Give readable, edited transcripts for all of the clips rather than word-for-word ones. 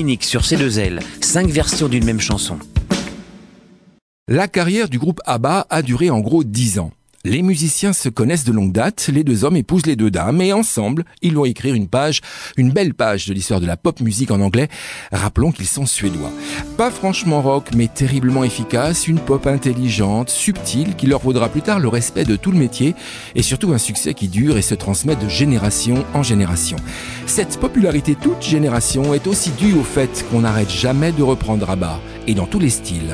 unique sur C2L, 5 versions d'une même chanson. La carrière du groupe ABBA a duré en gros 10 ans. Les musiciens se connaissent de longue date, les deux hommes épousent les deux dames et ensemble, ils vont écrire une belle page de l'histoire de la pop musique en anglais. Rappelons qu'ils sont suédois. Pas franchement rock, mais terriblement efficace, une pop intelligente, subtile, qui leur vaudra plus tard le respect de tout le métier et surtout un succès qui dure et se transmet de génération en génération. Cette popularité toute génération est aussi due au fait qu'on n'arrête jamais de reprendre ABBA, et dans tous les styles.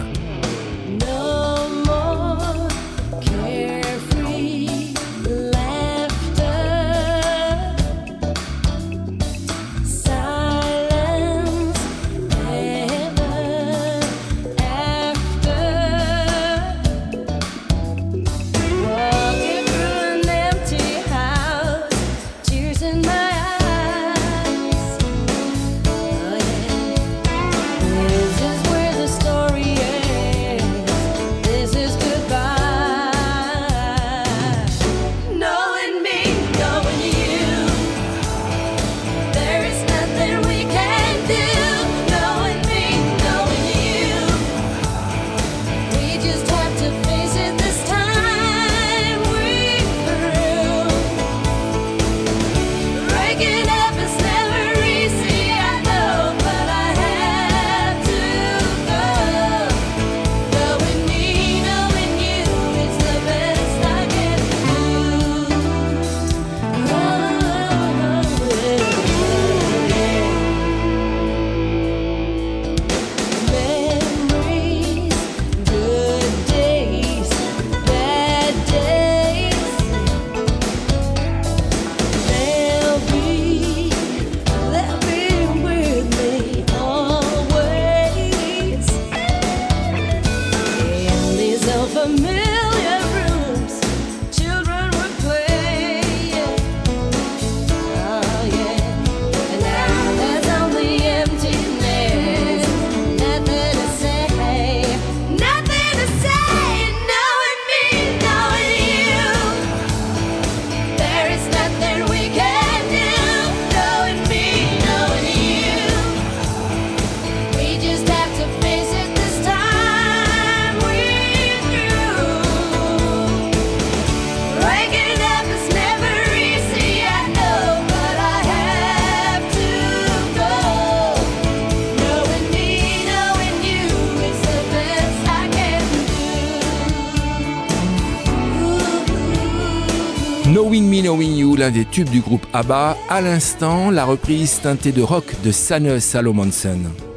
Knowing Me, Knowing You, l'un des tubes du groupe ABBA. À l'instant, la reprise teintée de rock de Sanne Salomonsen.